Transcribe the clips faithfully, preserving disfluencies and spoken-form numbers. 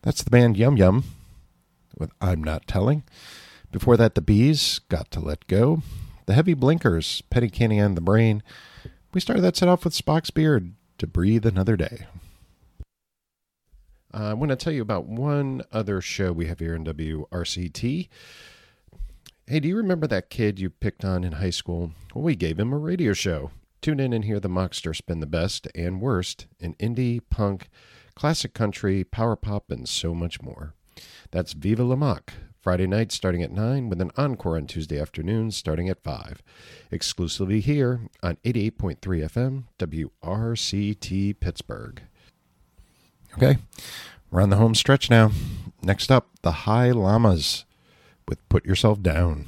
That's the band Yum Yum with I'm Not Telling. Before that, the Bees, Got to Let Go. The Heavy Blinkers, Petty Candy and the Brain. We started that set off with Spock's Beard, To Breathe Another Day. Uh, I want to tell you about one other show we have here in W R C T. Hey, do you remember that kid you picked on in high school? Well, we gave him a radio show. Tune in and hear the Mockster spin the best and worst in indie, punk, classic country, power pop, and so much more. That's Viva La Mock, Friday night starting at nine with an encore on Tuesday afternoons starting at five. Exclusively here on eighty-eight point three F M, W R C T Pittsburgh. Okay, we're on the home stretch now. Next up, the High Llamas with Put Yourself Down.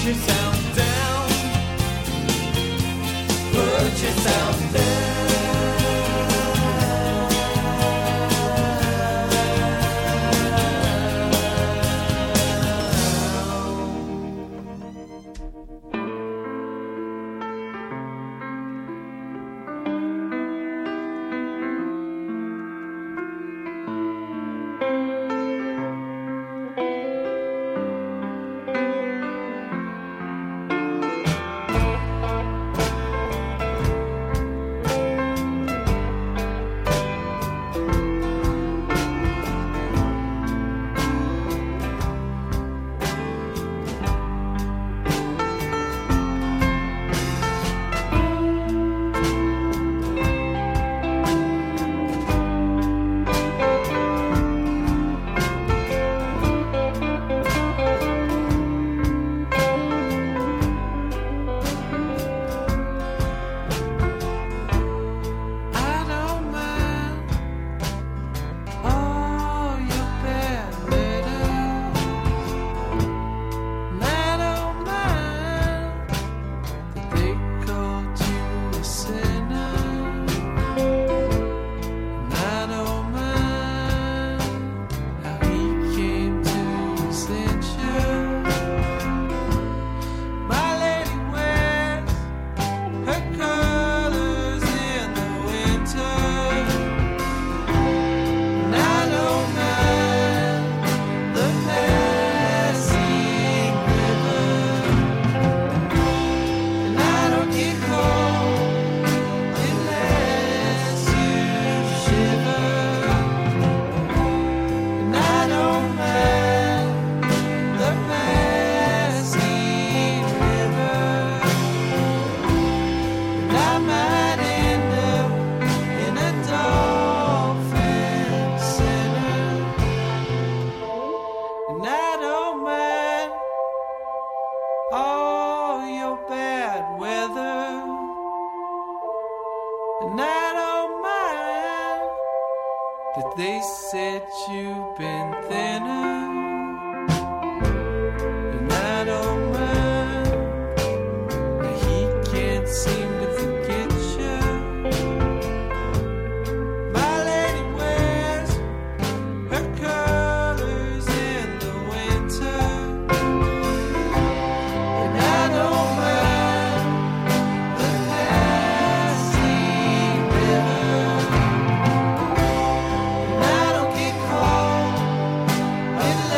Put yourself down. your bad weather, and I don't mind that they said you've been thinner, and I don't mind that he can't seem to forget you. My lady wears her colors in the winter, and I don't mind the passing river, and I don't get caught in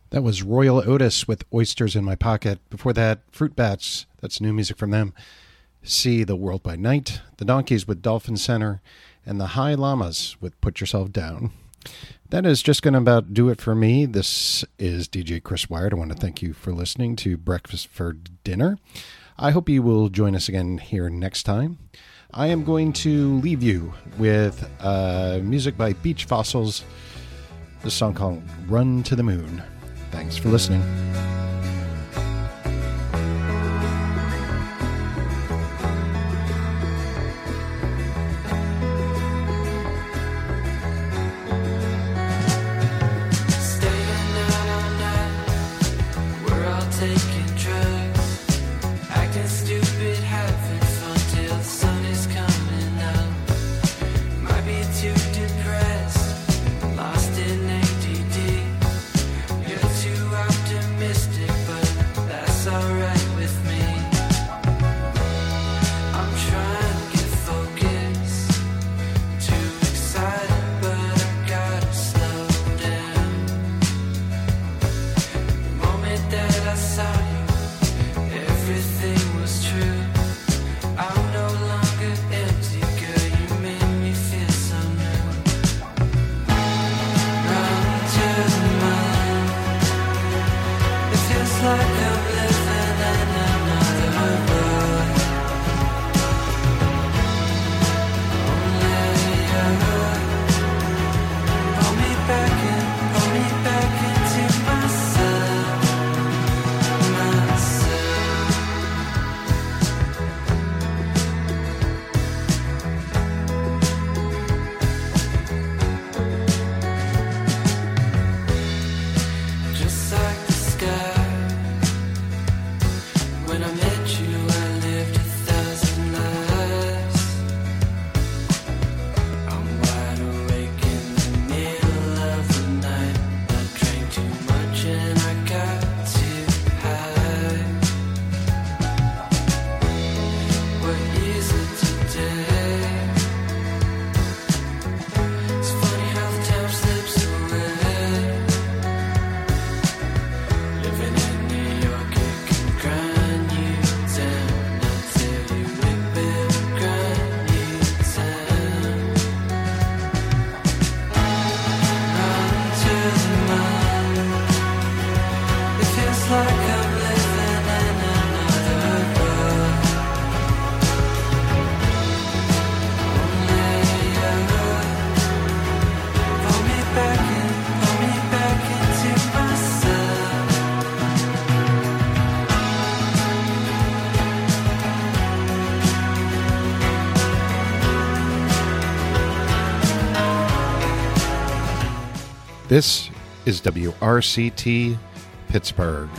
That was Royal Otis with Oysters in My Pocket. Before that, Fruit Bats. That's new music from them. See the World by Night. The Donkeys with Dolphin Center. And the High Llamas with Put Yourself Down. That is just going to about do it for me. This is D J Chris Wired. I want to thank you for listening to Breakfast for Dinner. I hope you will join us again here next time. I am going to leave you with uh, music by Beach Fossils. This song called Run to the Moon. Thanks for listening. This is W R C T Pittsburgh.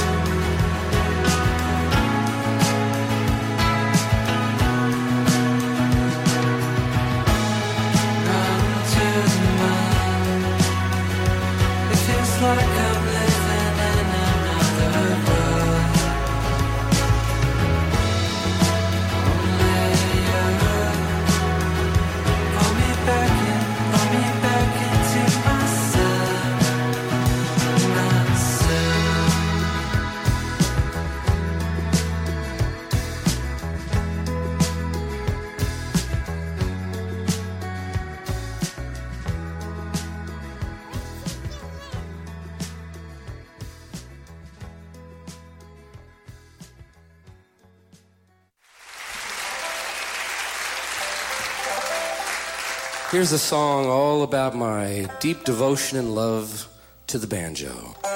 Here's a song all about my deep devotion and love to the banjo.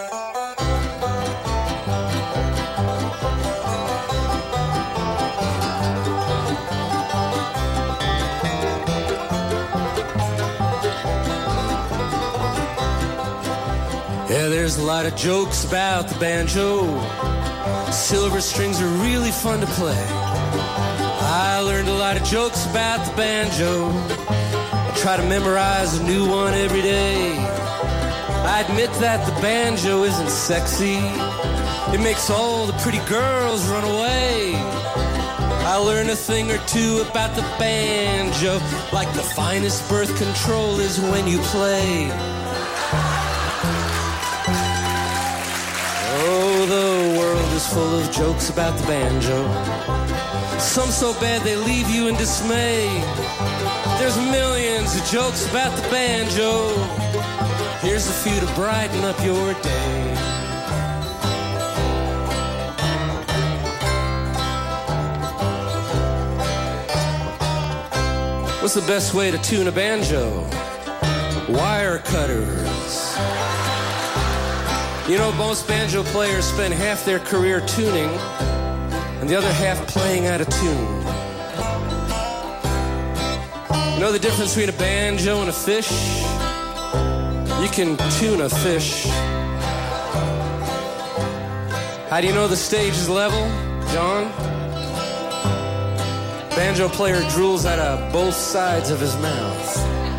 Yeah, there's a lot of jokes about the banjo. Silver strings are really fun to play. I learned a lot of jokes about the banjo. Try to memorize a new one every day. I admit that the banjo isn't sexy. It makes all the pretty girls run away. I learned a thing or two about the banjo, like the finest birth control is when you play. full of jokes about the banjo. Some so bad they leave you in dismay. There's millions of jokes about the banjo. Here's a few to brighten up your day. What's the best way to tune a banjo? Wire cutters. You know, most banjo players spend half their career tuning and the other half playing out of tune. You know the difference between a banjo and a fish? You can tune a fish. How do you know the stage is level, John? Banjo player drools out of both sides of his mouth.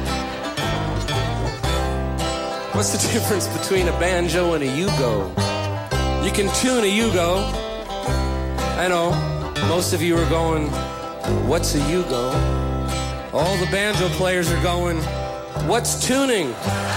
What's the difference between a banjo and a yugo? You can tune a yugo. I know, most of you are going, what's a yugo? All the banjo players are going, what's tuning?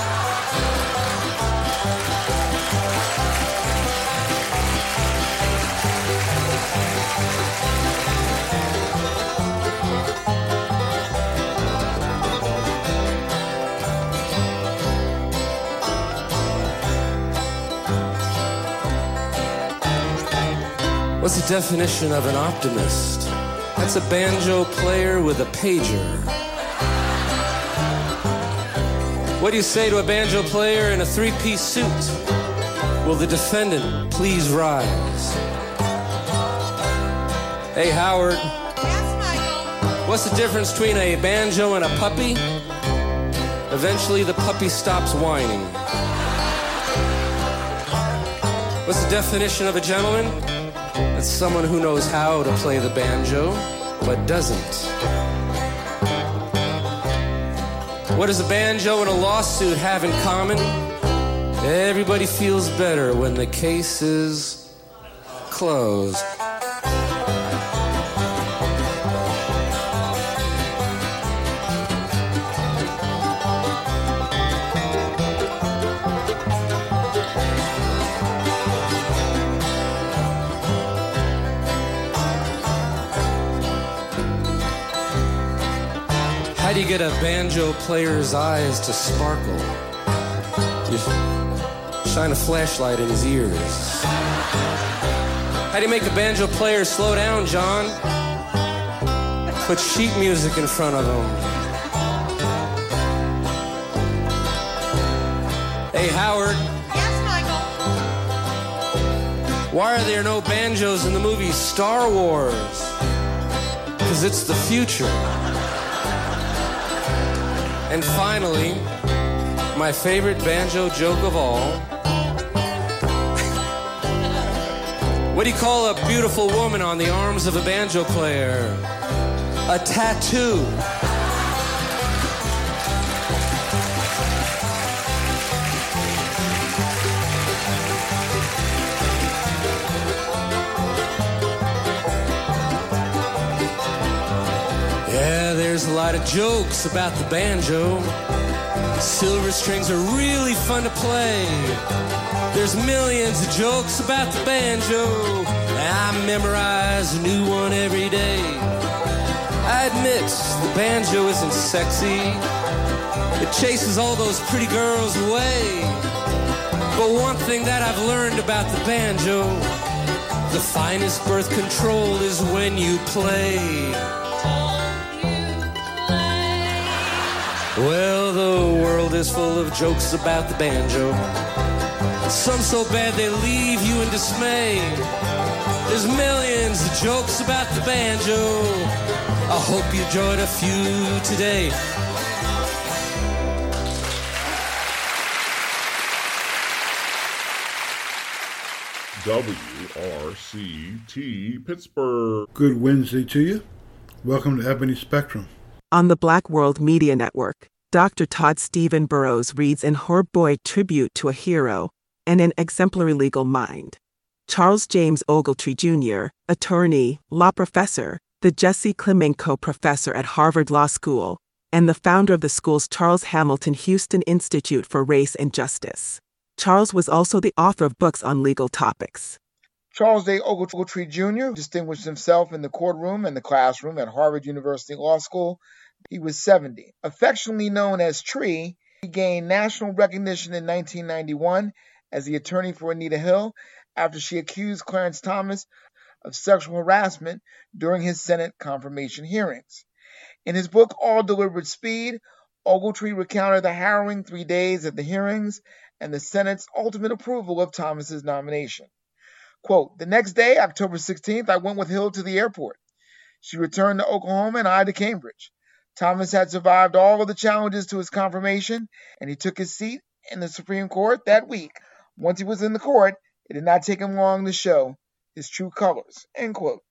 What's the definition of an optimist? That's a banjo player with a pager. What do you say to a banjo player in a three-piece suit? Will the defendant please rise? Hey, Howard. Yes, Michael. What's the difference between a banjo and a puppy? Eventually, the puppy stops whining. What's the definition of a gentleman? It's someone who knows how to play the banjo, but doesn't. What does a banjo and a lawsuit have in common? Everybody feels better when the case is closed. How do you get a banjo player's eyes to sparkle? You shine a flashlight in his ears. How do you make a banjo player slow down, John? Put sheet music in front of him. Hey, Howard. Yes, Michael. Why are there no banjos in the movie Star Wars? Because it's the future. And finally, my favorite banjo joke of all. What do you call a beautiful woman on the arms of a banjo player? A tattoo. Yeah, there's a lot of jokes about the banjo. Silver strings are really fun to play. There's millions of jokes about the banjo. I memorize a new one every day. I admit the banjo isn't sexy. It chases all those pretty girls away. But one thing that I've learned about the banjo, the finest birth control is when you play. Well, the world is full of jokes about the banjo. Some so bad they leave you in dismay. There's millions of jokes about the banjo. I hope you enjoyed a few today. W R C T Pittsburgh. Good Wednesday to you. Welcome to Ebony Spectrum. On the Black World Media Network, Doctor Todd Stephen Burrows reads an Herb Boy tribute to a hero and an exemplary legal mind. Charles James Ogletree Junior, attorney, law professor, the Jesse Klemenko Professor at Harvard Law School, and the founder of the school's Charles Hamilton Houston Institute for Race and Justice. Charles was also the author of books on legal topics. Charles J. Ogletree Junior distinguished himself in the courtroom and the classroom at Harvard University Law School. He was seventy. Affectionately known as Tree, he gained national recognition in nineteen ninety-one as the attorney for Anita Hill after she accused Clarence Thomas of sexual harassment during his Senate confirmation hearings. In his book, All Deliberate Speed, Ogletree recounted the harrowing three days at the hearings and the Senate's ultimate approval of Thomas's nomination. Quote, the next day, October sixteenth, I went with Hill to the airport. She returned to Oklahoma and I to Cambridge. Thomas had survived all of the challenges to his confirmation, and he took his seat in the Supreme Court that week. Once he was in the court, it did not take him long to show his true colors. End quote.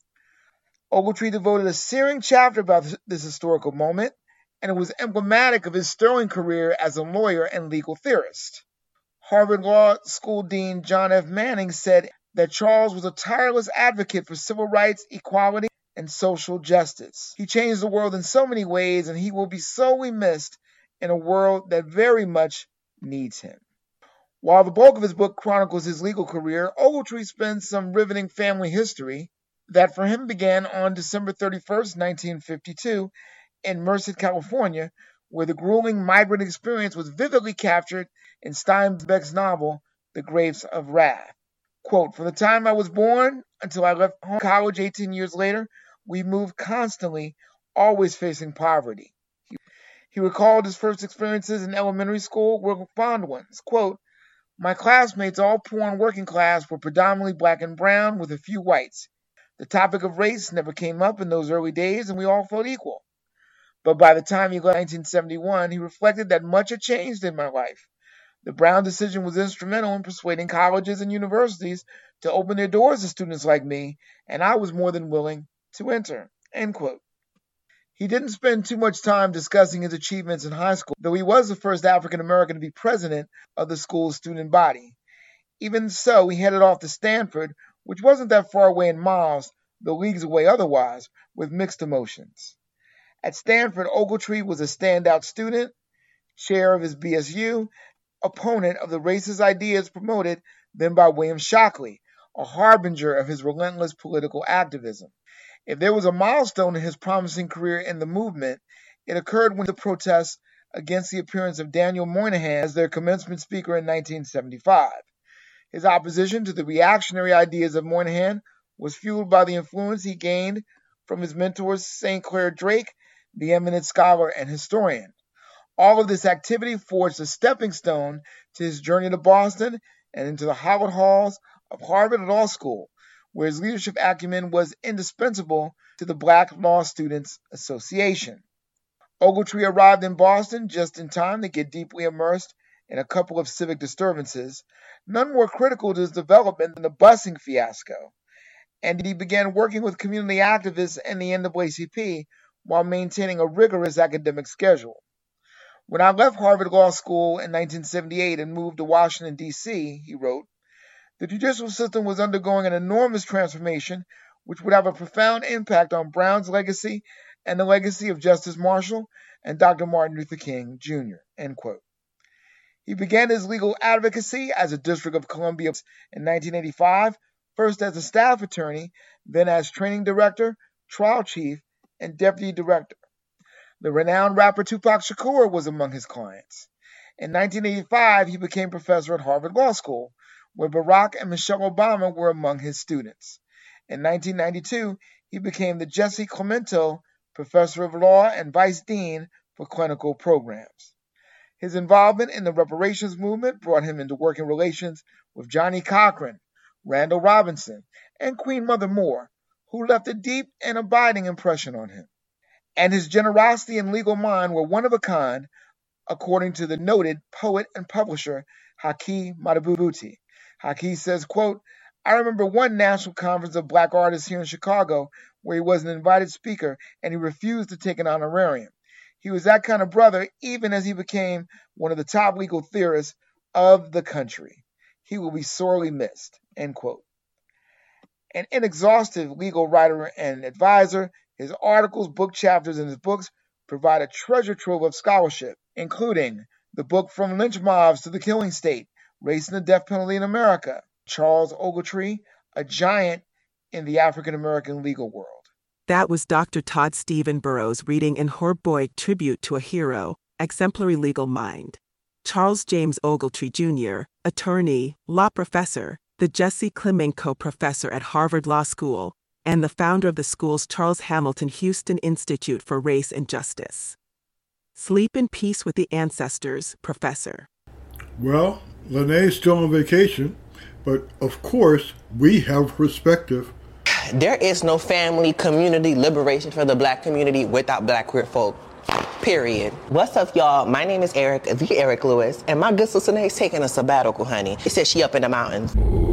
Ogletree devoted a searing chapter about this historical moment, and it was emblematic of his sterling career as a lawyer and legal theorist. Harvard Law School Dean John F. Manning said that Charles was a tireless advocate for civil rights, equality, and social justice. He changed the world in so many ways, and he will be sorely missed in a world that very much needs him. While the bulk of his book chronicles his legal career, Ogletree spends some riveting family history that for him began on December thirty-first, nineteen fifty-two, in Merced, California, where the grueling migrant experience was vividly captured in Steinbeck's novel, The Grapes of Wrath. Quote, from the time I was born until I left home college eighteen years later, we moved constantly, always facing poverty. He, he recalled his first experiences in elementary school were fond ones. Quote, my classmates, all poor and working class, were predominantly black and brown with a few whites. The topic of race never came up in those early days, and we all felt equal. But by the time he left in nineteen seventy-one, he reflected that much had changed in my life. The Brown decision was instrumental in persuading colleges and universities to open their doors to students like me, and I was more than willing to enter. End quote. He didn't spend too much time discussing his achievements in high school, though he was the first African American to be president of the school's student body. Even so, he headed off to Stanford, which wasn't that far away in miles, though leagues away otherwise, with mixed emotions. At Stanford, Ogletree was a standout student, chair of his B S U, opponent of the racist ideas promoted then by William Shockley, a harbinger of his relentless political activism. If there was a milestone in his promising career in the movement, it occurred when the protests against the appearance of Daniel Moynihan as their commencement speaker in nineteen seventy-five. His opposition to the reactionary ideas of Moynihan was fueled by the influence he gained from his mentors Saint Clair Drake, the eminent scholar and historian. All of this activity forged a stepping stone to his journey to Boston and into the hallowed halls of Harvard Law School, where his leadership acumen was indispensable to the Black Law Students Association. Ogletree arrived in Boston just in time to get deeply immersed in a couple of civic disturbances, none more critical to his development than the busing fiasco, and he began working with community activists and the N double A C P while maintaining a rigorous academic schedule. When I left Harvard Law School in nineteen seventy-eight and moved to Washington, D C, he wrote, the judicial system was undergoing an enormous transformation which would have a profound impact on Brown's legacy and the legacy of Justice Marshall and Doctor Martin Luther King, Junior End quote. He began his legal advocacy as a District of Columbia in nineteen eighty-five, first as a staff attorney, then as training director, trial chief, and deputy director. The renowned rapper Tupac Shakur was among his clients. In nineteen eighty-five, he became professor at Harvard Law School, where Barack and Michelle Obama were among his students. In nineteen ninety-two, he became the Jesse Clemento Professor of Law and Vice Dean for Clinical Programs. His involvement in the reparations movement brought him into working relations with Johnnie Cochran, Randall Robinson, and Queen Mother Moore, who left a deep and abiding impression on him. And his generosity and legal mind were one of a kind, according to the noted poet and publisher Haki Madhubuti. Haki says, quote, I remember one national conference of black artists here in Chicago where he was an invited speaker and he refused to take an honorarium. He was that kind of brother even as he became one of the top legal theorists of the country. He will be sorely missed, end quote. An inexhaustive legal writer and advisor, his articles, book chapters, and his books provide a treasure trove of scholarship, including the book From Lynch Mobs to the Killing State, Race and the Death Penalty in America, Charles Ogletree, a giant in the African American legal world. That was Doctor Todd Stephen Burrows reading in Herb Boyd Tribute to a Hero, Exemplary Legal Mind. Charles James Ogletree Junior, attorney, law professor, the Jesse Klemenko Professor at Harvard Law School, and the founder of the school's Charles Hamilton Houston Institute for Race and Justice. Sleep in peace with the ancestors, Professor. Well, Lene's still on vacation, but of course, we have perspective. There is no family, community, liberation for the black community without black queer folk. Period. What's up, y'all? My name is Eric, the Eric Lewis, and my good sister Nate's taking a sabbatical, honey. She said she up in the mountains.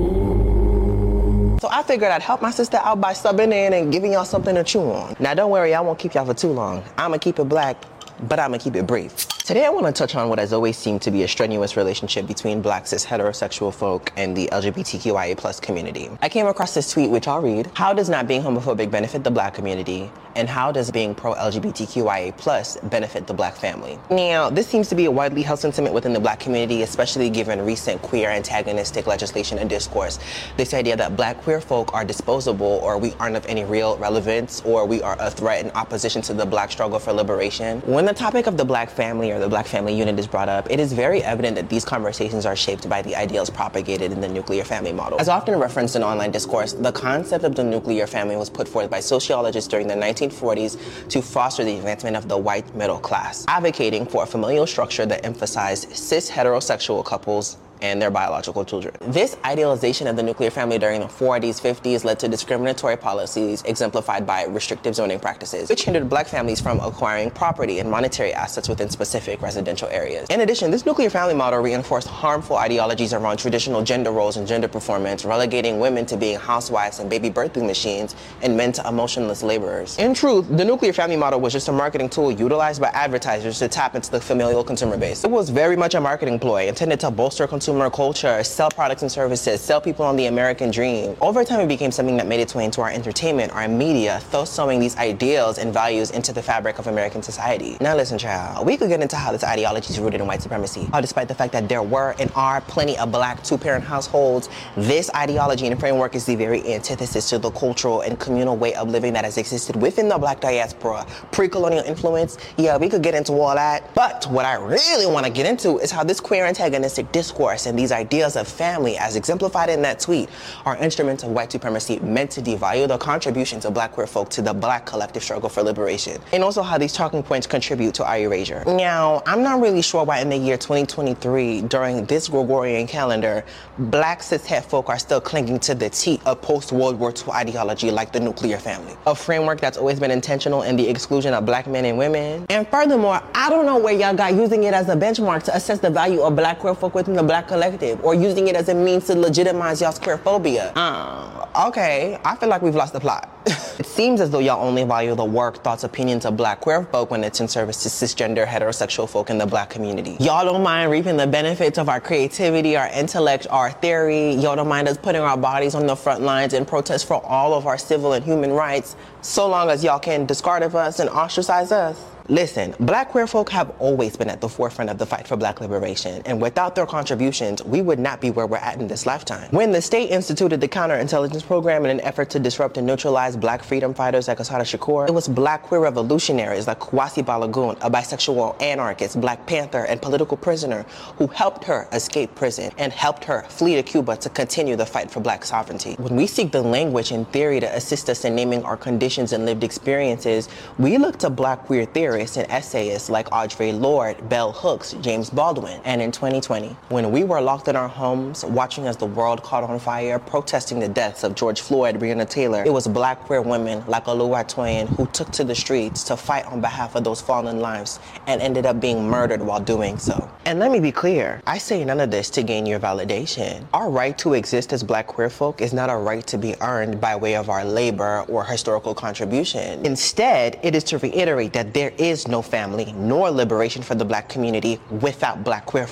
So I figured I'd help my sister out by subbing in and giving y'all something to chew on. Now, don't worry, I won't keep y'all for too long. I'm gonna keep it black, but I'm gonna keep it brief. Today I want to touch on what has always seemed to be a strenuous relationship between black cis heterosexual folk and the L G B T Q I A plus community. I came across this tweet which I'll read. How does not being homophobic benefit the black community? And how does being pro-L G B T Q I A plus benefit the black family? Now, this seems to be a widely held sentiment within the black community, especially given recent queer antagonistic legislation and discourse. This idea that black queer folk are disposable, or we aren't of any real relevance, or we are a threat in opposition to the black struggle for liberation. When the topic of the black family or the black family unit is brought up, it is very evident that these conversations are shaped by the ideals propagated in the nuclear family model. As often referenced in online discourse, the concept of the nuclear family was put forth by sociologists during the nineteen forties to foster the advancement of the white middle class, advocating for a familial structure that emphasized cis heterosexual couples and their biological children. This idealization of the nuclear family during the forties, fifties led to discriminatory policies exemplified by restrictive zoning practices, which hindered black families from acquiring property and monetary assets within specific residential areas. In addition, this nuclear family model reinforced harmful ideologies around traditional gender roles and gender performance, relegating women to being housewives and baby birthing machines and men to emotionless laborers. In truth, the nuclear family model was just a marketing tool utilized by advertisers to tap into the familial consumer base. It was very much a marketing ploy intended to bolster consumer culture, sell products and services, sell people on the American dream. Over time, it became something that made its way into our entertainment, our media, thus sowing these ideals and values into the fabric of American society. Now listen, child, we could get into how this ideology is rooted in white supremacy. How despite the fact that there were and are plenty of black two-parent households, this ideology and framework is the very antithesis to the cultural and communal way of living that has existed within the black diaspora, pre-colonial influence. Yeah, we could get into all that. But what I really want to get into is how this queer antagonistic discourse and these ideas of family, as exemplified in that tweet, are instruments of white supremacy meant to devalue the contributions of black queer folk to the black collective struggle for liberation, and also how these talking points contribute to our erasure. Now, I'm not really sure why in the year twenty twenty-three, during this Gregorian calendar, black cishet folk are still clinging to the teat of post-World War Two ideology like the nuclear family, a framework that's always been intentional in the exclusion of black men and women. And furthermore, I don't know where y'all got using it as a benchmark to assess the value of black queer folk within the black collective, or using it as a means to legitimize y'all's queerphobia. Uh, okay, I feel like we've lost the plot. It seems as though y'all only value the work, thoughts, opinions of black queer folk when it's in service to cisgender heterosexual folk in the black community. Y'all don't mind reaping the benefits of our creativity, our intellect, our theory. Y'all don't mind us putting our bodies on the front lines in protest for all of our civil and human rights, so long as y'all can discard of us and ostracize us. Listen, black queer folk have always been at the forefront of the fight for black liberation, and without their contributions, we would not be where we're at in this lifetime. When the state instituted the counterintelligence program in an effort to disrupt and neutralize black freedom fighters like Assata Shakur, it was black queer revolutionaries like Kwasi Balagoon, a bisexual anarchist, Black Panther, and political prisoner who helped her escape prison and helped her flee to Cuba to continue the fight for black sovereignty. When we seek the language and theory to assist us in naming our conditions and lived experiences, we look to black queer theory and essayists like Audre Lorde, Bell Hooks, James Baldwin. And in twenty twenty, when we were locked in our homes, watching as the world caught on fire, protesting the deaths of George Floyd, Breonna Taylor, it was black queer women like Oluwa Toyin who took to the streets to fight on behalf of those fallen lives and ended up being murdered while doing so. And let me be clear, I say none of this to gain your validation. Our right to exist as black queer folk is not a right to be earned by way of our labor or historical contribution. Instead, it is to reiterate that there is no family nor liberation for the black community without black queer folk.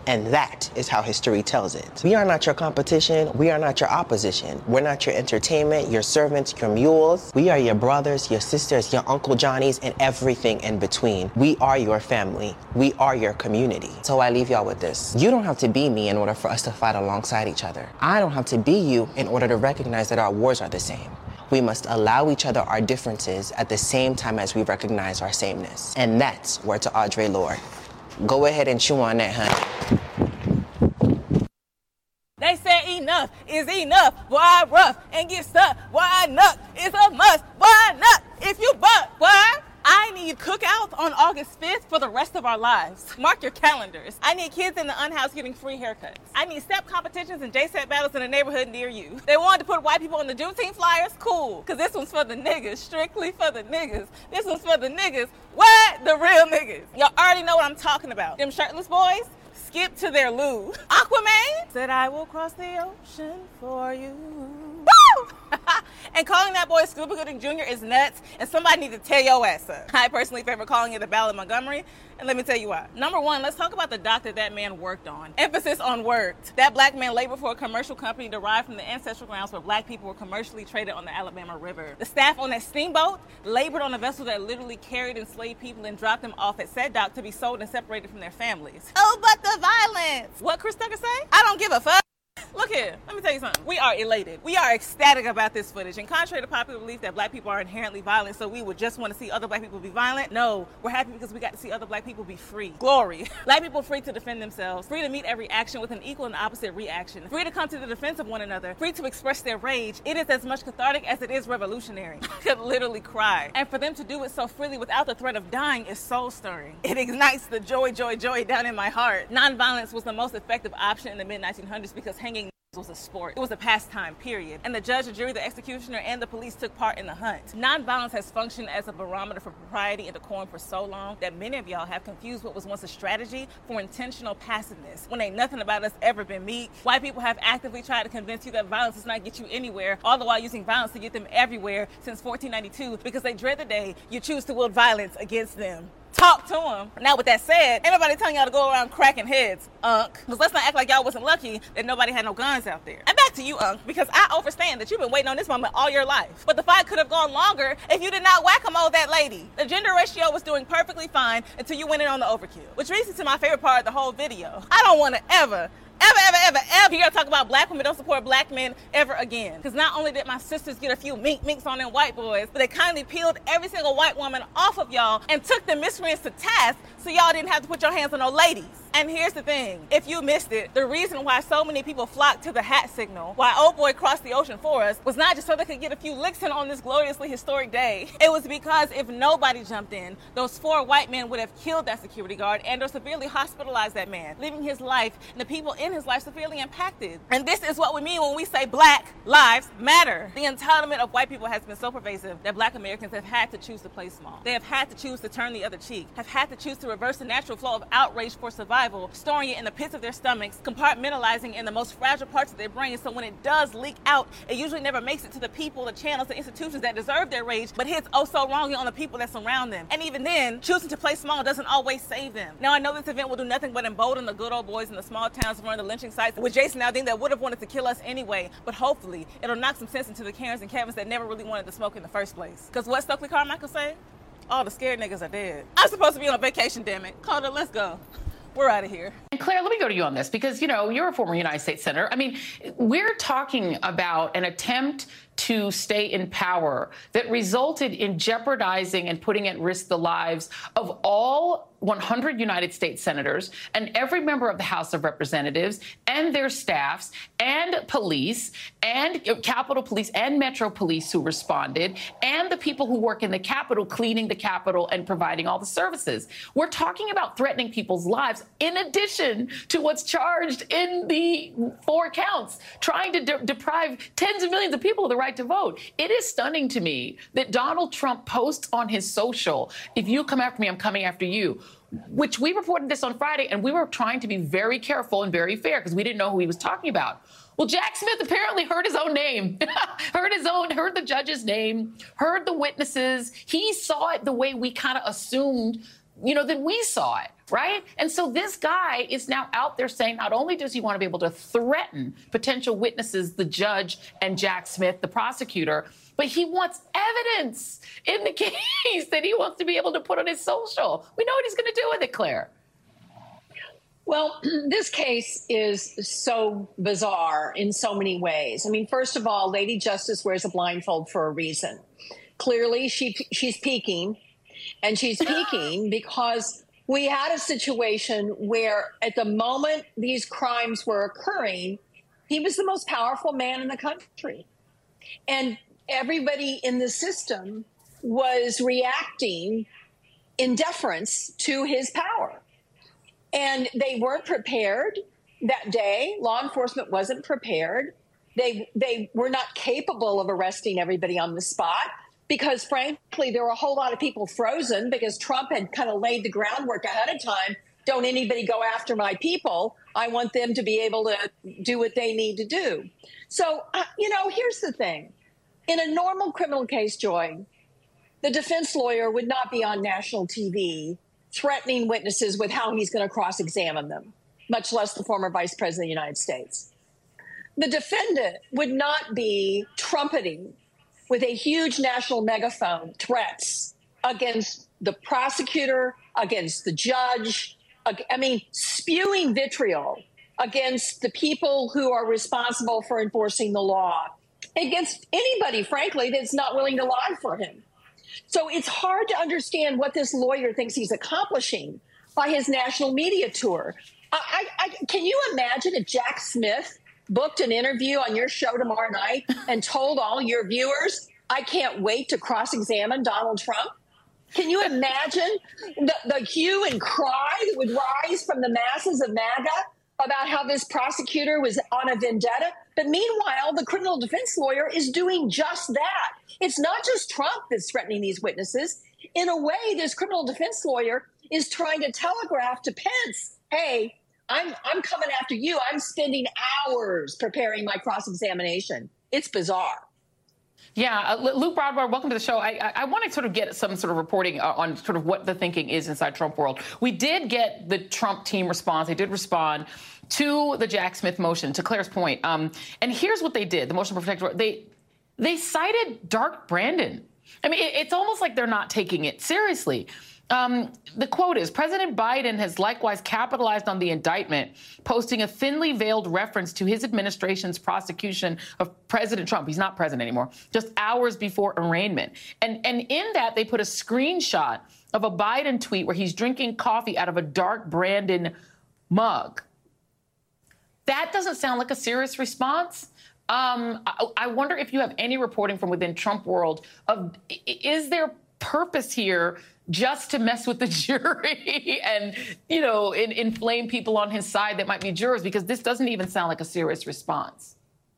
And that is how history tells it. We are not your competition. We are not your opposition. We're not your entertainment, your servants, your mules. We are your brothers, your sisters, your Uncle Johnnies, and everything in between. We are your family. We are your community. So I leave y'all with this. You don't have to be me in order for us to fight alongside each other. I don't have to be you in order to recognize that our wars are the same. We must allow each other our differences at the same time as we recognize our sameness. And that's word to Audre Lorde. Go ahead and chew on that, honey. They say enough is enough. Why rough and get stuck? Why nut? It's a must. Why nut? If you butt, why? I need cookouts on August fifth for the rest of our lives. Mark your calendars. I need kids in the unhoused getting free haircuts. I need step competitions and J SET battles in a neighborhood near you. They wanted to put white people on the Juneteenth flyers? Cool. Because this one's for the niggas. Strictly for the niggas. This one's for the niggas. What? The real niggas. Y'all already know what I'm talking about. Them shirtless boys? Skip to their loo. Aquaman said, I will cross the ocean for you. Woo! And calling that boy Scuba Gooding Junior is nuts, and somebody need to tear your ass up. I personally favor calling it the Ballad of Montgomery, and let me tell you why. Number one, let's talk about the dock that that man worked on. Emphasis on worked. That black man labored for a commercial company derived from the ancestral grounds where black people were commercially traded on the Alabama River. The staff on that steamboat labored on a vessel that literally carried enslaved people and dropped them off at said dock to be sold and separated from their families. Oh, but the violence. What Chris Tucker say? I don't give a fuck. Look here, let me tell you something. We are elated. We are ecstatic about this footage. And contrary to popular belief that black people are inherently violent, so we would just want to see other black people be violent, no, we're happy because we got to see other black people be free. Glory. Black people free to defend themselves, free to meet every action with an equal and opposite reaction, free to come to the defense of one another, free to express their rage. It is as much cathartic as it is revolutionary. I could literally cry. And for them to do it so freely without the threat of dying is soul stirring. It ignites the joy, joy, joy down in my heart. Nonviolence was the most effective option in the mid nineteen hundreds because hanging was a sport. It was a pastime, period. And the judge, the jury, the executioner, and the police took part in the hunt. Nonviolence has functioned as a barometer for propriety and decorum for so long that many of y'all have confused what was once a strategy for intentional passiveness. When ain't nothing about us ever been meek, white people have actively tried to convince you that violence does not get you anywhere, all the while using violence to get them everywhere since fourteen ninety-two because they dread the day you choose to wield violence against them. Talk to them. Now, with that said, ain't nobody telling y'all to go around cracking heads, Unc. Because let's not act like y'all wasn't lucky that nobody had no guns out there. And back to you, Unc, because I understand that you've been waiting on this moment all your life. But the fight could have gone longer if you did not whack-a-mole that lady. The gender ratio was doing perfectly fine until you went in on the overkill. Which brings me to my favorite part of the whole video. I don't want to ever... Ever, ever, ever, ever hear talk about black women don't support black men ever again. Because not only did my sisters get a few mink minks on them white boys, but they kindly peeled every single white woman off of y'all and took the miscreants to task so y'all didn't have to put your hands on no ladies. And here's the thing, if you missed it, the reason why so many people flocked to the hat signal, why old boy crossed the ocean for us, was not just so they could get a few licks in on this gloriously historic day. It was because if nobody jumped in, those four white men would have killed that security guard and or severely hospitalized that man, leaving his life and the people in his life severely impacted. And this is what we mean when we say Black Lives Matter. The entitlement of white people has been so pervasive that black Americans have had to choose to play small. They have had to choose to turn the other cheek, have had to choose to reverse the natural flow of outrage for survival, storing it in the pits of their stomachs, compartmentalizing in the most fragile parts of their brains, so when it does leak out, it usually never makes it to the people, the channels, the institutions that deserve their rage, but hits oh so wrongly on the people that surround them. And even then, choosing to play small doesn't always save them. Now, I know this event will do nothing but embolden the good old boys in the small towns around the lynching sites with Jason Aldean that would have wanted to kill us anyway, but hopefully it'll knock some sense into the Karens and Kevins that never really wanted to smoke in the first place. Because what Stokely Carmichael say? All the scared niggas are dead. I'm supposed to be on vacation, damn it. Carter, let's go. We're out of here. And Claire, let me go to you on this because, you know, you're a former United States Senator. I mean, we're talking about an attempt to stay in power that resulted in jeopardizing and putting at risk the lives of all one hundred United States senators and every member of the House of Representatives and their staffs and police and Capitol Police and Metro Police who responded and the people who work in the Capitol cleaning the Capitol and providing all the services. We're talking about threatening people's lives in addition to what's charged in the four counts, trying to de- deprive tens of millions of people of the right to vote. It is stunning to me that Donald Trump posts on his social, if you come after me, I'm coming after you, which we reported this on Friday, and we were trying to be very careful and very fair because we didn't know who he was talking about. Well, Jack Smith apparently heard his own name, heard his own, heard the judge's name, heard the witnesses. He saw it the way we kind of assumed you know, than we saw it, right? And so this guy is now out there saying not only does he want to be able to threaten potential witnesses, the judge and Jack Smith, the prosecutor, but he wants evidence in the case that he wants to be able to put on his social. We know what he's going to do with it, Claire. Well, this case is so bizarre in so many ways. I mean, first of all, Lady Justice wears a blindfold for a reason. Clearly, she she's peeking, and she's peeking because we had a situation where at the moment these crimes were occurring, he was the most powerful man in the country. And everybody in the system was reacting in deference to his power. And they weren't prepared that day. Law enforcement wasn't prepared. They they were not capable of arresting everybody on the spot because, frankly, there were a whole lot of people frozen because Trump had kind of laid the groundwork ahead of time. Don't anybody go after my people. I want them to be able to do what they need to do. So, uh, you know, here's the thing. In a normal criminal case, Joy, the defense lawyer would not be on national T V threatening witnesses with how he's going to cross-examine them, much less the former vice president of the United States. The defendant would not be trumpeting with a huge national megaphone threats against the prosecutor, against the judge, I mean, spewing vitriol against the people who are responsible for enforcing the law, against anybody, frankly, that's not willing to lie for him. So it's hard to understand what this lawyer thinks he's accomplishing by his national media tour. I, I, I, can you imagine if Jack Smith booked an interview on your show tomorrow night and told all your viewers, I can't wait to cross-examine Donald Trump? Can you imagine the, the hue and cry that would rise from the masses of MAGA about how this prosecutor was on a vendetta? But meanwhile, the criminal defense lawyer is doing just that. It's not just Trump that's threatening these witnesses. In a way, this criminal defense lawyer is trying to telegraph to Pence, hey, I'm, I'm coming after you. I'm spending hours preparing my cross-examination. It's bizarre. Yeah, uh, Luke Broadwater, welcome to the show. I, I, I want to sort of get some sort of reporting uh, on sort of what the thinking is inside Trump world. We did get the Trump team response. They did respond to the Jack Smith motion, to Claire's point. Um, and here's what they did, the motion for protective. They, they cited Dark Brandon. I mean, it, it's almost like they're not taking it seriously. Um, the quote is, President Biden has likewise capitalized on the indictment, posting a thinly veiled reference to his administration's prosecution of President Trump. He's not president anymore, just hours before arraignment. And, and in that, they put a screenshot of a Biden tweet where he's drinking coffee out of a Dark Brandon mug. That doesn't sound like a serious response. Um, I, I wonder if you have any reporting from within Trump world of, is there purpose here just to mess with the jury and, you know, in, inflame people on his side that might be jurors? Because this doesn't even sound like a serious response.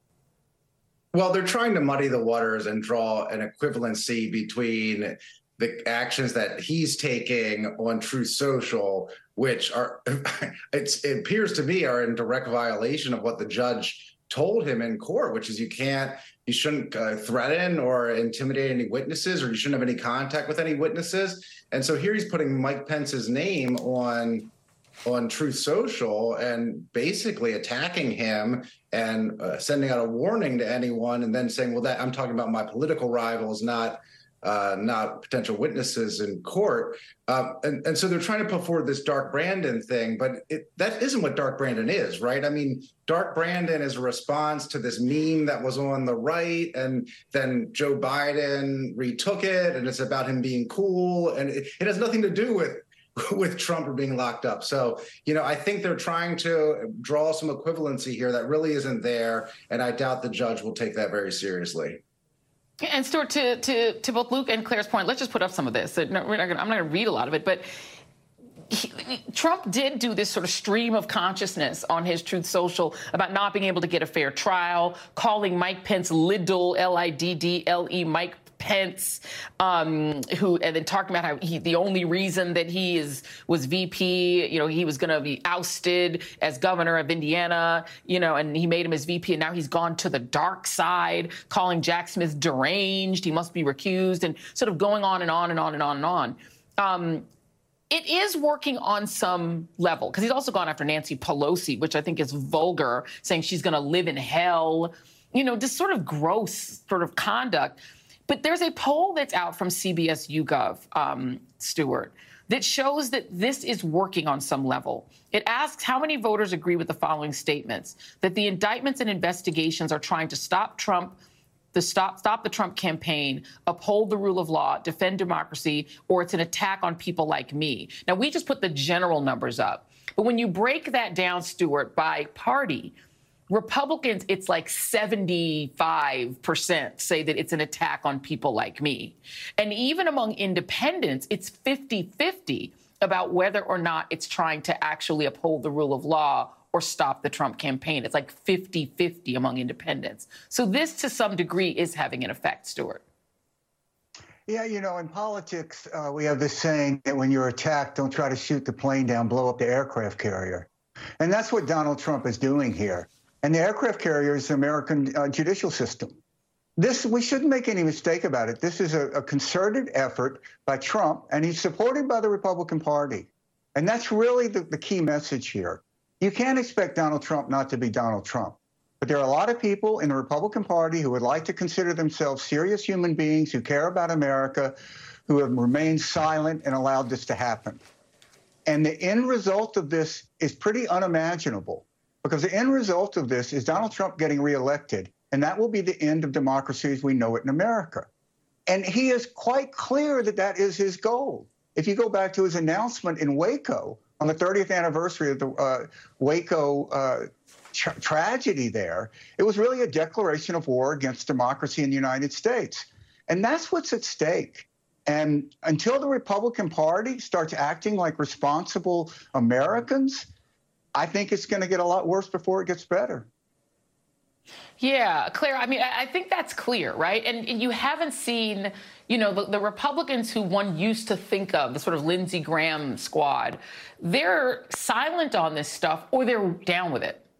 Well, they're trying to muddy the waters and draw an equivalency between the actions that he's taking on Truth Social, which are, it's, it appears to me, are in direct violation of what the judge told him in court, which is you can't, you shouldn't uh, threaten or intimidate any witnesses, or you shouldn't have any contact with any witnesses. And so here he's putting Mike Pence's name on on Truth Social and basically attacking him and uh, sending out a warning to anyone, and then saying, well, that I'm talking about my political rivals, not uh, not potential witnesses in court. Um, and, and so they're trying to put forward this Dark Brandon thing, but it, that isn't what Dark Brandon is, right? I mean, Dark Brandon is a response to this meme that was on the right, and then Joe Biden retook it, and it's about him being cool, and it, it has nothing to do with with Trump or being locked up. So, you know, I think they're trying to draw some equivalency here that really isn't there, and I doubt the judge will take that very seriously. And Stuart, to, to, to both Luke and Claire's point, let's just put up some of this. No, we're not gonna, I'm not going to read a lot of it, but he, Trump did do this sort of stream of consciousness on his Truth Social about not being able to get a fair trial, calling Mike Pence Liddle, L I D D L E, Mike Pence, um, who, and then talking about how he, the only reason that he is was V P, you know, he was going to be ousted as governor of Indiana, you know, and he made him his V P, and now he's gone to the dark side, calling Jack Smith deranged, he must be recused, and sort of going on and on and on and on and on. Um, it is working on some level, because he's also gone after Nancy Pelosi, which I think is vulgar, saying she's going to live in hell, you know, just sort of gross sort of conduct. But there's a poll that's out from C B S YouGov, um, Stuart, that shows that this is working on some level. It asks how many voters agree with the following statements: that the indictments and investigations are trying to stop Trump, the stop stop the Trump campaign, uphold the rule of law, defend democracy, or it's an attack on people like me. Now, we just put the general numbers up. But when you break that down, Stuart, by party, Republicans, it's like seventy-five percent say that it's an attack on people like me. And even among independents, it's fifty-fifty about whether or not it's trying to actually uphold the rule of law or stop the Trump campaign. It's like fifty-fifty among independents. So this, to some degree, is having an effect, Stuart. Yeah, you know, in politics, uh, we have this saying that when you're attacked, don't try to shoot the plane down, blow up the aircraft carrier. And that's what Donald Trump is doing here. And the aircraft carrier is the American uh, judicial system. This, we shouldn't make any mistake about it. This is a, a concerted effort by Trump, and he's supported by the Republican Party. And that's really the, the key message here. You can't expect Donald Trump not to be Donald Trump. But there are a lot of people in the Republican Party who would like to consider themselves serious human beings who care about America, who have remained silent and allowed this to happen. And the end result of this is pretty unimaginable, because the end result of this is Donald Trump getting reelected, and that will be the end of democracy as we know it in America. And he is quite clear that that is his goal. If you go back to his announcement in Waco on the thirtieth anniversary of the uh, Waco uh, tra- tragedy there, it was really a declaration of war against democracy in the United States. And that's what's at stake. And until the Republican Party starts acting like responsible Americans, I think it's going to get a lot worse before it gets better. Yeah, Claire, I mean, I think that's clear, right? And, and you haven't seen, you know, the, the Republicans who one used to think of, the sort of Lindsey Graham squad, they're silent on this stuff, or they're down with it.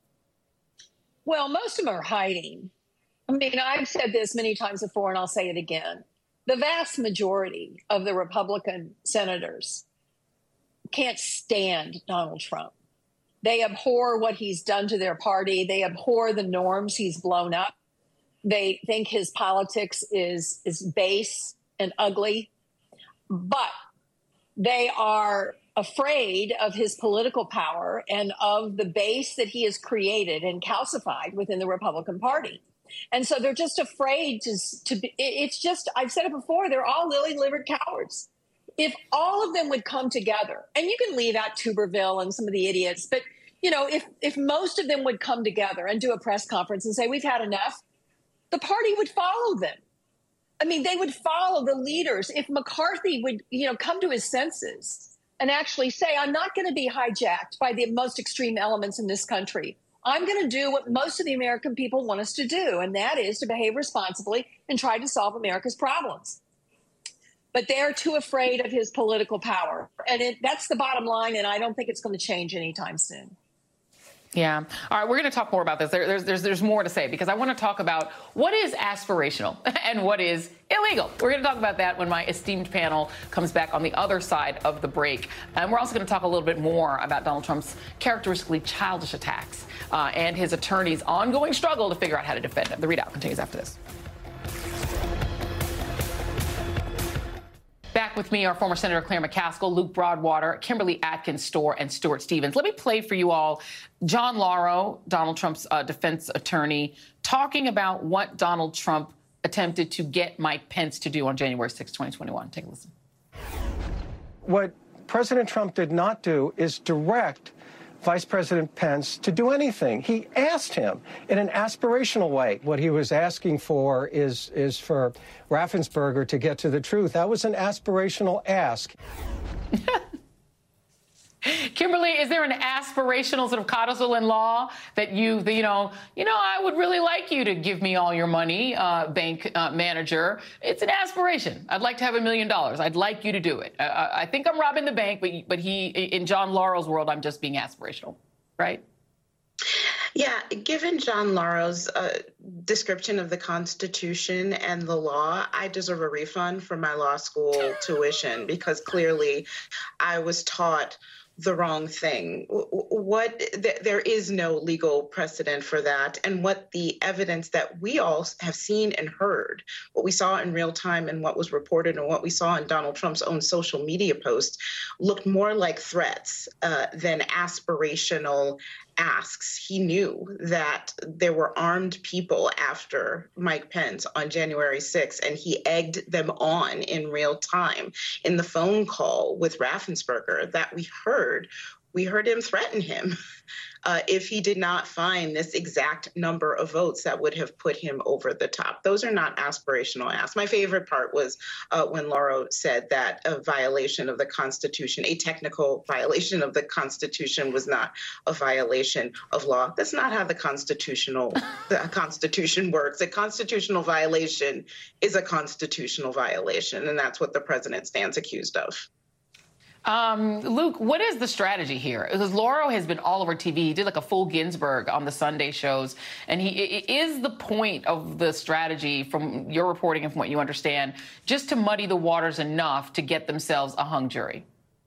Well, most of them are hiding. I mean, I've said this many times before, and I'll say it again. The vast majority of the Republican senators can't stand Donald Trump. They abhor what he's done to their party. They abhor the norms he's blown up. They think his politics is, is base and ugly. But they are afraid of his political power and of the base that he has created and calcified within the Republican Party. And so they're just afraid to, to be, it's just, I've said it before, they're all lily-livered cowards. If all of them would come together, and you can leave out Tuberville and some of the idiots, but, you know, if, if most of them would come together and do a press conference and say, we've had enough, the party would follow them. I mean, they would follow the leaders. If McCarthy would, you know, come to his senses and actually say, I'm not going to be hijacked by the most extreme elements in this country. I'm going to do what most of the American people want us to do, and that is to behave responsibly and try to solve America's problems. But they're too afraid of his political power. And it, that's the bottom line, and I don't think it's going to change anytime soon. Yeah. All right, we're going to talk more about this. There, there's, there's, there's more to say, because I want to talk about what is aspirational and what is illegal. We're going to talk about that when my esteemed panel comes back on the other side of the break. And we're also going to talk a little bit more about Donald Trump's characteristically childish attacks uh, and his attorney's ongoing struggle to figure out how to defend him. The readout continues after this. Back with me are former Senator Claire McCaskill, Luke Broadwater, Kimberly Atkins Storr, and Stuart Stevens. Let me play for you all John Lauro, Donald Trump's uh, defense attorney, talking about what Donald Trump attempted to get Mike Pence to do on January sixth, twenty twenty-one. Take a listen. What President Trump did not do is direct Vice President Pence to do anything. He asked him in an aspirational way. What he was asking for is, is for Raffensperger to get to the truth. That was an aspirational ask. Kimberly, is there an aspirational sort of codicil in law that you, the, you know, you know, I would really like you to give me all your money, uh, bank uh, manager. It's an aspiration. I'd like to have a million dollars. I'd like you to do it. Uh, I think I'm robbing the bank, but but he, in John Lauro's world, I'm just being aspirational, right? Yeah, given John Lauro's uh, description of the Constitution and the law, I deserve a refund for my law school tuition because clearly I was taught the wrong thing. What th- there is no legal precedent for that, and what the evidence that we all have seen and heard, what we saw in real time and what was reported and what we saw in Donald Trump's own social media posts looked more like threats uh, than aspirational asks. He knew that there were armed people after Mike Pence on January sixth, and he egged them on in real time. In the phone call with Raffensperger that we heard, we heard him threaten him uh, if he did not find this exact number of votes that would have put him over the top. Those are not aspirational asks. My favorite part was uh, when Lauro said that a violation of the Constitution, a technical violation of the Constitution, was not a violation of law. That's not how the constitutional the Constitution works. A constitutional violation is a constitutional violation, and that's what the president stands accused of. Um, Luke, what is the strategy here? Because Lauro has been all over T V. He did like a full Ginsburg on the Sunday shows. And he is the point of the strategy, from your reporting and from what you understand, just to muddy the waters enough to get themselves a hung jury?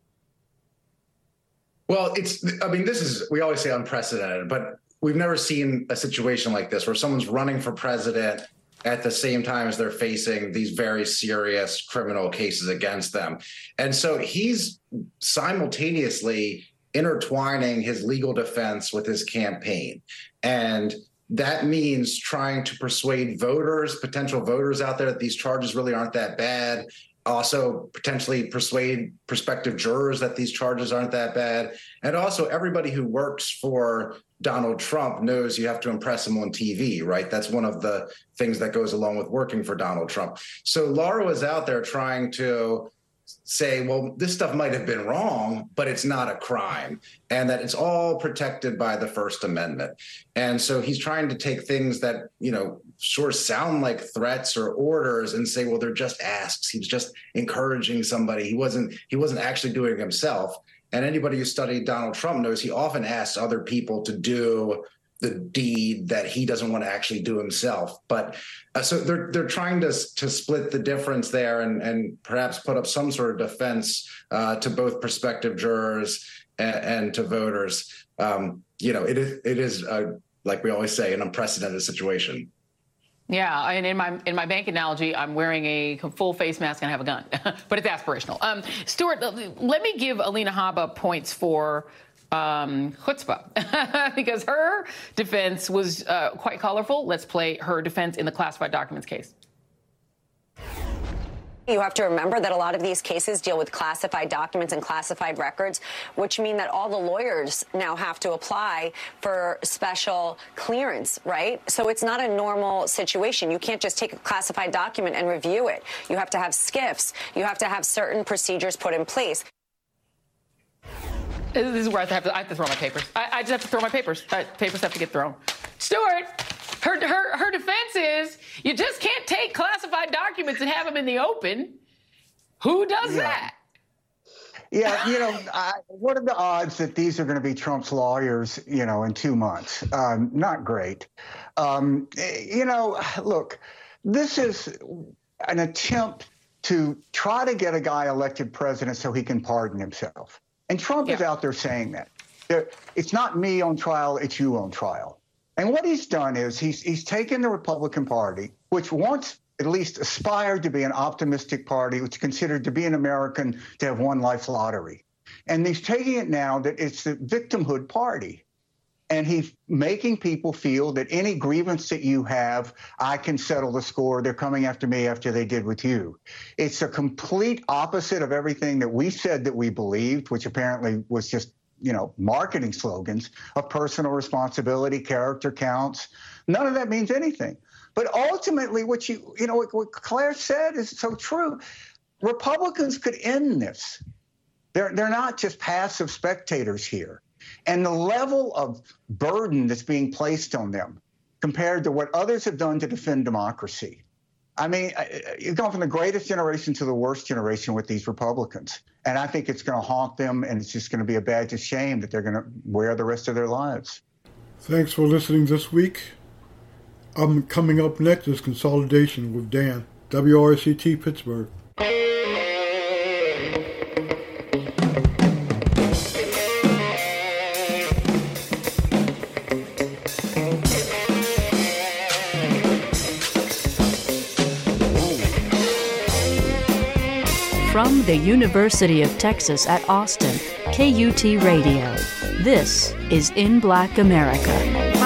Well, it's, I mean, this is, we always say unprecedented, but we've never seen a situation like this where someone's running for president at the same time as they're facing these very serious criminal cases against them. And so he's simultaneously intertwining his legal defense with his campaign. And that means trying to persuade voters, potential voters out there, that these charges really aren't that bad. Also potentially persuade prospective jurors that these charges aren't that bad. And also everybody who works for Donald Trump knows you have to impress him on T V, right? That's one of the things that goes along with working for Donald Trump. So Lauro is out there trying to say, well, this stuff might have been wrong, but it's not a crime, and that it's all protected by the First Amendment. And so he's trying to take things that, you know, sort of sound like threats or orders and say, well, they're just asks. He was just encouraging somebody. He wasn't, he wasn't actually doing it himself. And anybody who studied Donald Trump knows he often asks other people to do the deed that he doesn't want to actually do himself. But uh, so they're they're trying to to split the difference there and and perhaps put up some sort of defense uh, to both prospective jurors and, and to voters. Um, you know, it is it is uh, like we always say, an unprecedented situation. Yeah, and in my in my bank analogy, I'm wearing a full face mask and I have a gun, but it's aspirational. Um, Stuart, let me give Alina Habba points for um, chutzpah, because her defense was uh, quite colorful. Let's play her defense in the classified documents case. You have to remember that a lot of these cases deal with classified documents and classified records, which mean that all the lawyers now have to apply for special clearance, right? So it's not a normal situation. You can't just take a classified document and review it. You have to have skiffs. You have to have certain procedures put in place. This is where I have to, I have to throw my papers. I, I just have to throw my papers. Uh, papers have to get thrown. Stuart, her, her, her defense is you just can't take classified documents and have them in the open. Who does yeah. that? Yeah, you know, I, what are the odds that these are going to be Trump's lawyers, you know, in two months? Um, not great. Um, you know, look, this is an attempt to try to get a guy elected president so he can pardon himself. And Trump yeah. is out there saying that. There, it's not me on trial, it's you on trial. And what he's done is he's he's taken the Republican Party, which once at least aspired to be an optimistic party, which is considered to be an American to have won life's lottery. And he's taking it now that it's the victimhood party. And he's making people feel that any grievance that you have, I can settle the score. They're coming after me after they did with you. It's a complete opposite of everything that we said that we believed, which apparently was just, you know, marketing slogans of personal responsibility, character counts. None of that means anything. But ultimately, what you, you know, what, what Claire said is so true. Republicans could end this. They're, they're not just passive spectators here. And the level of burden that's being placed on them compared to what others have done to defend democracy. I mean, you've gone from the greatest generation to the worst generation with these Republicans. And I think it's going to haunt them, and it's just going to be a badge of shame that they're going to wear the rest of their lives. Thanks for listening this week. Um, coming up next is Consolidation with Dan, W R C T Pittsburgh. From the University of Texas at Austin, K U T Radio. This is In Black America.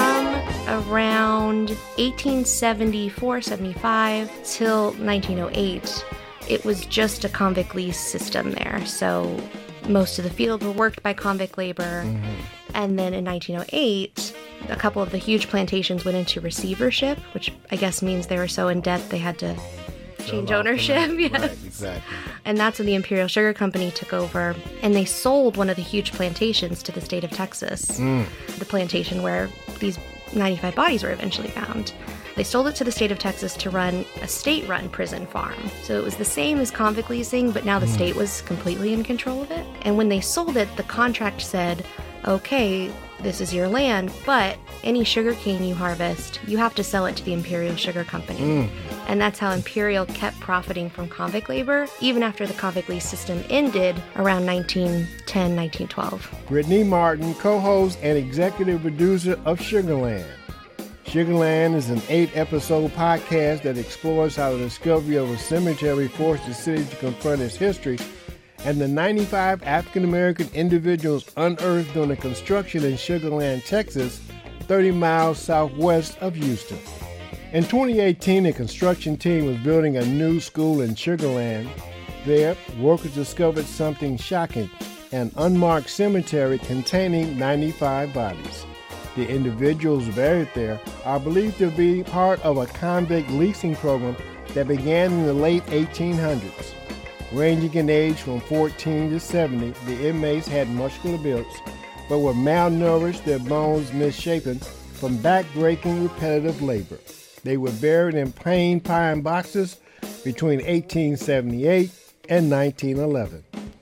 From around eighteen seventy-four seventy-five till nineteen oh eight, it was just a convict lease system there. So most of the fields were worked by convict labor. Mm-hmm. And then in nineteen oh eight, a couple of the huge plantations went into receivership, which I guess means they were so in debt they had to change ownership. Yes. Right, exactly. And that's when the Imperial Sugar Company took over, and they sold one of the huge plantations to the state of Texas, mm. the plantation where these ninety-five bodies were eventually found. They sold it to the state of Texas to run a state-run prison farm. So it was the same as convict leasing, but now the mm. state was completely in control of it. And when they sold it, the contract said, okay, this is your land, but any sugar cane you harvest, you have to sell it to the Imperial Sugar Company. Mm. And that's how Imperial kept profiting from convict labor, even after the convict lease system ended around nineteen ten, nineteen twelve. Brittany Martin, co-host and executive producer of Sugarland. Sugarland is an eight-episode podcast that explores how the discovery of a cemetery forced the city to confront its history and the ninety-five African-American individuals unearthed during the construction in Sugarland, Texas, thirty miles southwest of Houston. In twenty eighteen, a construction team was building a new school in Sugarland. There, workers discovered something shocking, an unmarked cemetery containing ninety-five bodies. The individuals buried there are believed to be part of a convict leasing program that began in the late eighteen hundreds. Ranging in age from fourteen to seventy, the inmates had muscular builds, but were malnourished, their bones misshapen from back-breaking repetitive labor. They were buried in plain pine boxes between eighteen seventy-eight and nineteen eleven.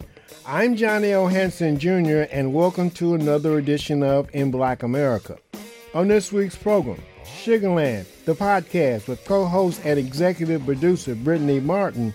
I'm Johnny O. Henson, Junior, and welcome to another edition of In Black America. On this week's program, Sugarland, the podcast with co-host and executive producer Brittany Martin,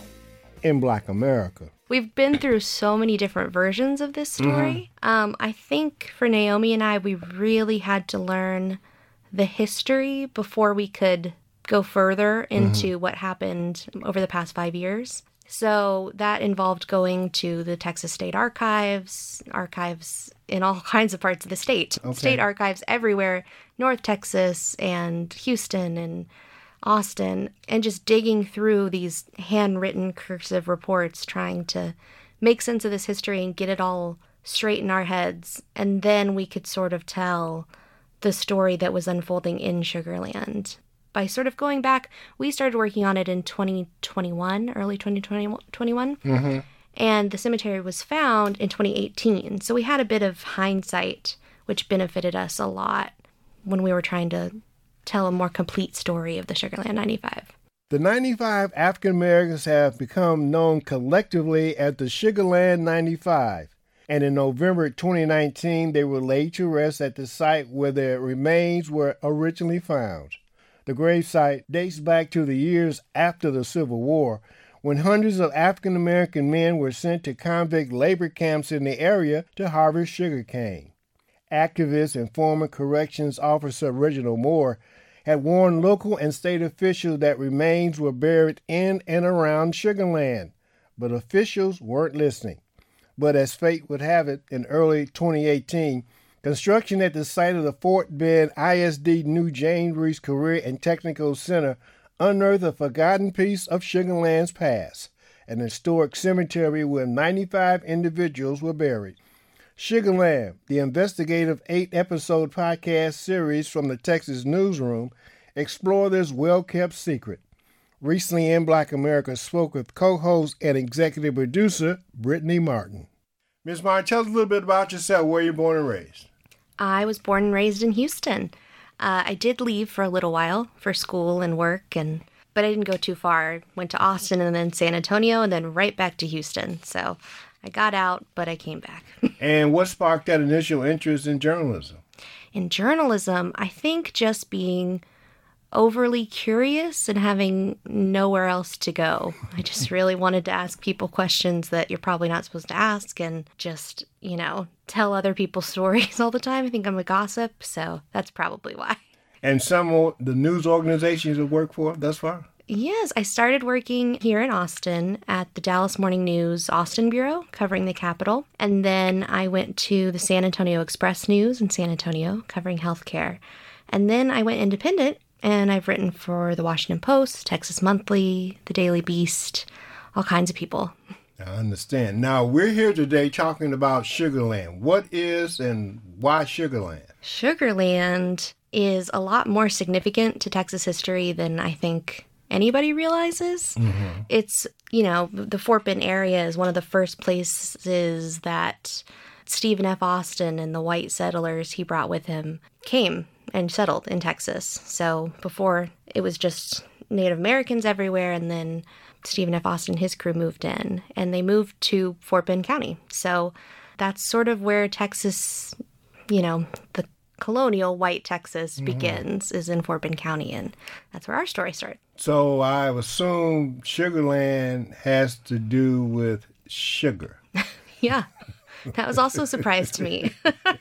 In Black America. We've been through so many different versions of this story. Mm-hmm. Um, I think for Naomi and I, we really had to learn the history before we could go further into mm-hmm. what happened over the past five years. So that involved going to the Texas State Archives, archives in all kinds of parts of the state, okay. state archives everywhere, North Texas and Houston and Austin, and just digging through these handwritten cursive reports, trying to make sense of this history and get it all straight in our heads. And then we could sort of tell the story that was unfolding in Sugarland. By sort of going back, we started working on it in twenty twenty-one, early twenty twenty-one, mm-hmm. and the cemetery was found in twenty eighteen. So we had a bit of hindsight, which benefited us a lot when we were trying to tell a more complete story of the Sugarland ninety-five. The ninety-five African Americans have become known collectively as the Sugarland ninety-five, and in November twenty nineteen, they were laid to rest at the site where their remains were originally found. The gravesite dates back to the years after the Civil War, when hundreds of African American men were sent to convict labor camps in the area to harvest sugarcane. Activist and former corrections officer Reginald Moore had warned local and state officials that remains were buried in and around Sugarland, but officials weren't listening. But as fate would have it, in early twenty eighteen, construction at the site of the Fort Bend I S D New James Reese Career and Technical Center unearthed a forgotten piece of Sugarland's past, an historic cemetery where ninety-five individuals were buried. Sugarland, the investigative eight-episode podcast series from the Texas Newsroom, explore this well-kept secret. Recently, In Black America spoke with co-host and executive producer Brittany Martin. Miz Martin, tell us a little bit about yourself, where you're born and raised. I was born and raised in Houston. Uh, I did leave for a little while for school and work, and but I didn't go too far. Went to Austin and then San Antonio and then right back to Houston. So I got out, but I came back. And what sparked that initial interest in journalism? in journalism, I think just being overly curious and having nowhere else to go. I just really wanted to ask people questions that you're probably not supposed to ask and just, you know, tell other people's stories all the time. I think I'm a gossip, so that's probably why. And some of the news organizations you work for thus far? Yes, I started working here in Austin at the Dallas Morning News Austin Bureau, covering the Capitol. And then I went to the San Antonio Express News in San Antonio, covering healthcare. And then I went independent, and I've written for the Washington Post, Texas Monthly, the Daily Beast, all kinds of people. I understand. Now, we're here today talking about Sugar Land. What is and why Sugar Land? Sugar Land is a lot more significant to Texas history than I think anybody realizes. Mm-hmm. It's, you know, the Fort Bend area is one of the first places that Stephen F. Austin and the white settlers he brought with him came and settled in Texas. So before, it was just Native Americans everywhere, and then Stephen F. Austin and his crew moved in, and they moved to Fort Bend County. So that's sort of where Texas, you know, the colonial white Texas mm-hmm. begins, is in Fort Bend County, and that's where our story started. So I assume Sugar Land has to do with sugar. Yeah, that was also a surprise to me.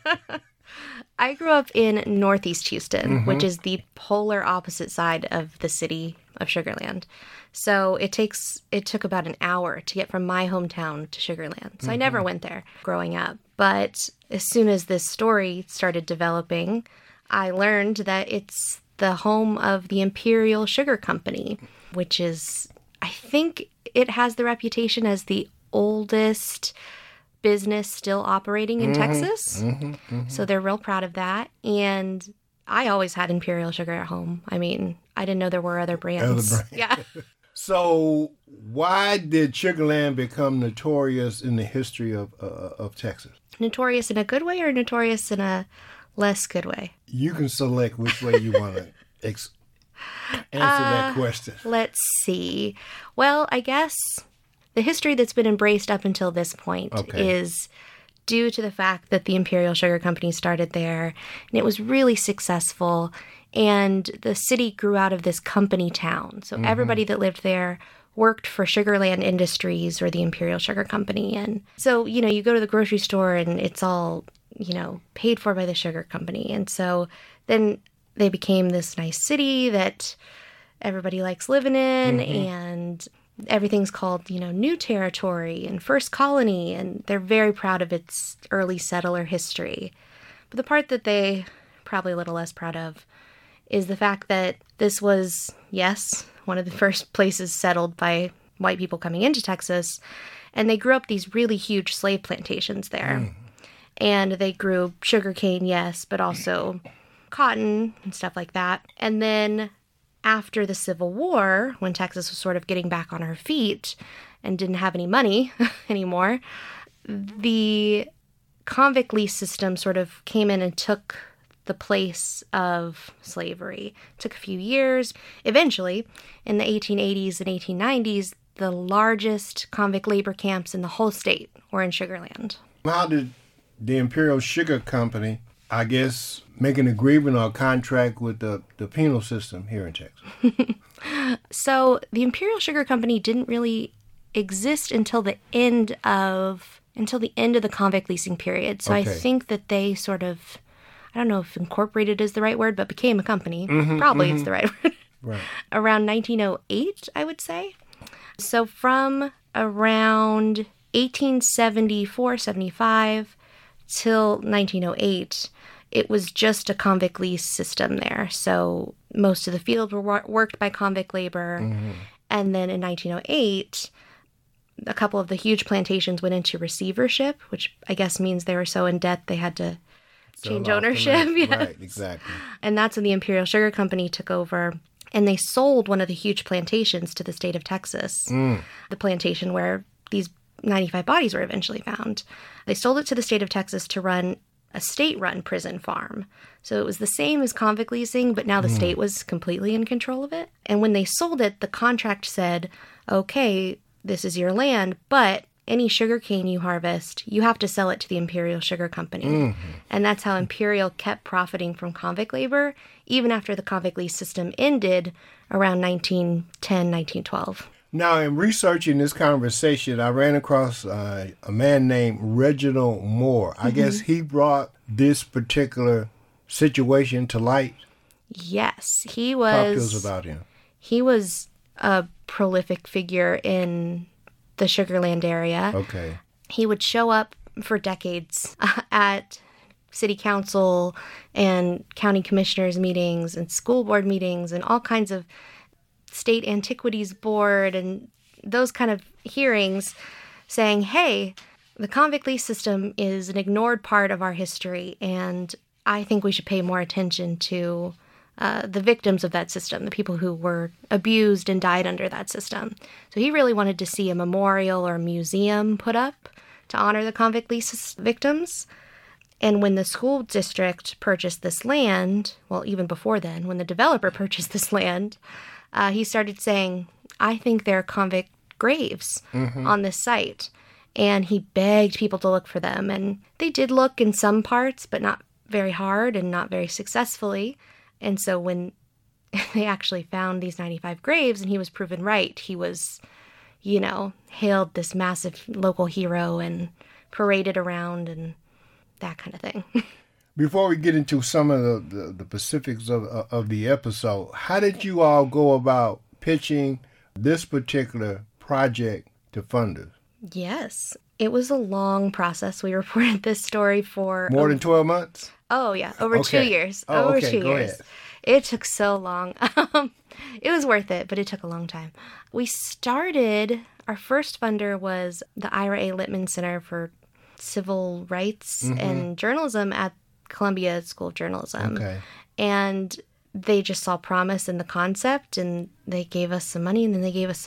I grew up in Northeast Houston, mm-hmm. which is the polar opposite side of the city of Sugar Land. So it takes it took about an hour to get from my hometown to Sugar Land. So mm-hmm. I never went there growing up. But as soon as this story started developing, I learned that it's the home of the Imperial Sugar Company, which is, I think it has the reputation as the oldest business still operating in mm-hmm. Texas. Mm-hmm, mm-hmm. So they're real proud of that. And I always had Imperial Sugar at home. I mean, I didn't know there were other brands. Other brands. Yeah. So why did Sugar Land become notorious in the history of uh, of Texas? Notorious in a good way or notorious in a less good way? You can select which way you want to ex- answer uh, that question. Let's see. Well, I guess the history that's been embraced up until this point okay. is due to the fact that the Imperial Sugar Company started there, and it was really successful, and the city grew out of this company town. So mm-hmm. everybody that lived there worked for Sugar Land Industries or the Imperial Sugar Company. And so, you know, you go to the grocery store and it's all, you know, paid for by the sugar company. And so then they became this nice city that everybody likes living in, mm-hmm. and everything's called, you know, New Territory and First Colony, and they're very proud of its early settler history. But the part that they probably a little less proud of is the fact that this was, yes, one of the first places settled by white people coming into Texas, and they grew up these really huge slave plantations there. Mm. And they grew sugarcane, yes, but also cotton and stuff like that. And then after the Civil War, when Texas was sort of getting back on her feet and didn't have any money anymore, the convict lease system sort of came in and took the place of slavery. It took a few years. Eventually, in the eighteen eighties and eighteen nineties, the largest convict labor camps in the whole state were in Sugar Land. How did the Imperial Sugar Company, I guess, make an agreement or a contract with the, the penal system here in Texas? So the Imperial Sugar Company didn't really exist until the end of until the end of the convict leasing period. So okay. I think that they sort of, I don't know if incorporated is the right word, but became a company. Mm-hmm, Probably mm-hmm. it's the right word. Right. Around nineteen oh eight, I would say. So from around eighteen seventy-four, seventy-five till nineteen oh eight, it was just a convict lease system there. So most of the fields were wor- worked by convict labor. Mm-hmm. And then in nineteen oh eight, a couple of the huge plantations went into receivership, which I guess means they were so in debt they had to change so ownership. Yes. Right, exactly. And that's when the Imperial Sugar Company took over, and they sold one of the huge plantations to the state of Texas, mm. the plantation where these ninety-five bodies were eventually found. They sold it to the state of Texas to run a state-run prison farm. So it was the same as convict leasing, but now the mm. state was completely in control of it. And when they sold it, the contract said, okay, this is your land, but any sugarcane you harvest, you have to sell it to the Imperial Sugar Company. Mm-hmm. And that's how Imperial kept profiting from convict labor, even after the convict lease system ended around nineteen ten, nineteen twelve. Now, in researching this conversation, I ran across uh, a man named Reginald Moore. I mm-hmm. guess he brought this particular situation to light. Yes, he was. Talk to us about him. He was a prolific figure in the Sugarland area. Okay. He would show up for decades at city council and county commissioners meetings and school board meetings and all kinds of state antiquities board and those kind of hearings saying, hey, the convict lease system is an ignored part of our history, and I think we should pay more attention to uh, the victims of that system, the people who were abused and died under that system. So he really wanted to see a memorial or a museum put up to honor the convict lease victims. And when the school district purchased this land, well, even before then, when the developer purchased this land, uh, he started saying, I think there are convict graves mm-hmm. on this site. And he begged people to look for them. And they did look in some parts, but not very hard and not very successfully. And so when they actually found these ninety-five graves and he was proven right, he was, you know, hailed this massive local hero and paraded around and that kind of thing. Before we get into some of the, the, the specifics of, of the episode, how did you all go about pitching this particular project to funders? Yes, it was a long process. We reported this story for... More than twelve months? Oh, yeah, over okay. two years. Oh, over okay. two Go years. Ahead. It took so long. Um, it was worth it, but it took a long time. We started, our first funder was the Ira A. Littman Center for Civil Rights mm-hmm. and Journalism at Columbia School of Journalism. Okay. And they just saw promise in the concept, and they gave us some money, and then they gave us